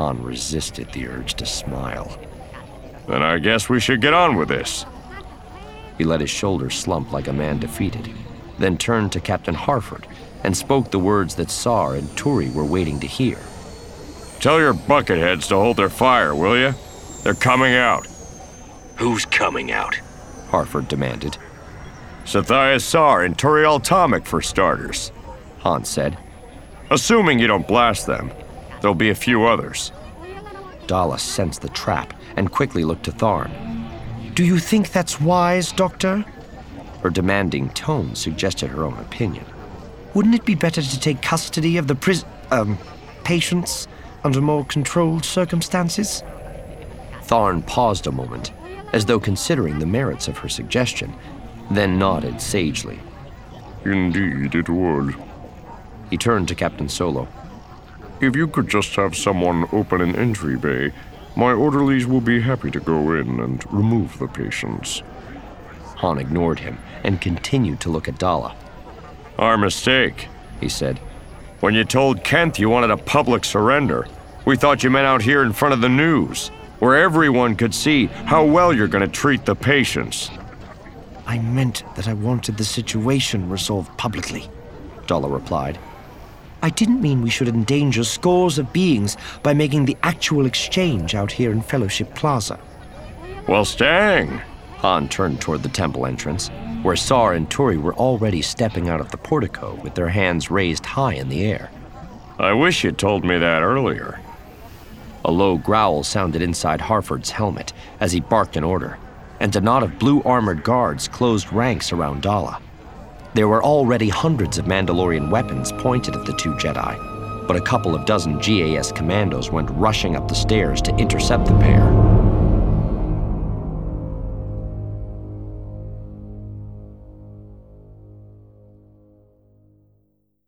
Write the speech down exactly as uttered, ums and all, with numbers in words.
Han resisted the urge to smile. Then I guess we should get on with this. He let his shoulders slump like a man defeated, then turned to Captain Harford and spoke the words that Sar and Turi were waiting to hear. Tell your bucketheads to hold their fire, will you? They're coming out. Who's coming out? Harford demanded. Sathaya Sar and Turi Altamik, for starters, Han said. Assuming you don't blast them, there'll be a few others. Dala sensed the trap and quickly looked to Tharn. Do you think that's wise, Doctor? Her demanding tone suggested her own opinion. Wouldn't it be better to take custody of the pris- um, patients under more controlled circumstances? Tharn paused a moment, as though considering the merits of her suggestion, then nodded sagely. Indeed, it would. He turned to Captain Solo. If you could just have someone open an entry bay, my orderlies will be happy to go in and remove the patients. Han ignored him and continued to look at Dala. Our mistake, he said. When you told Kent you wanted a public surrender, we thought you meant out here in front of the news, where everyone could see how well you're going to treat the patients. I meant that I wanted the situation resolved publicly, Dala replied. I didn't mean we should endanger scores of beings by making the actual exchange out here in Fellowship Plaza. Well, Stang. Han turned toward the temple entrance, where Sar and Turi were already stepping out of the portico with their hands raised high in the air. I wish you'd told me that earlier. A low growl sounded inside Harford's helmet as he barked an order, and a knot of blue-armored guards closed ranks around Dala. There were already hundreds of Mandalorian weapons pointed at the two Jedi, but a couple of dozen G A S commandos went rushing up the stairs to intercept the pair.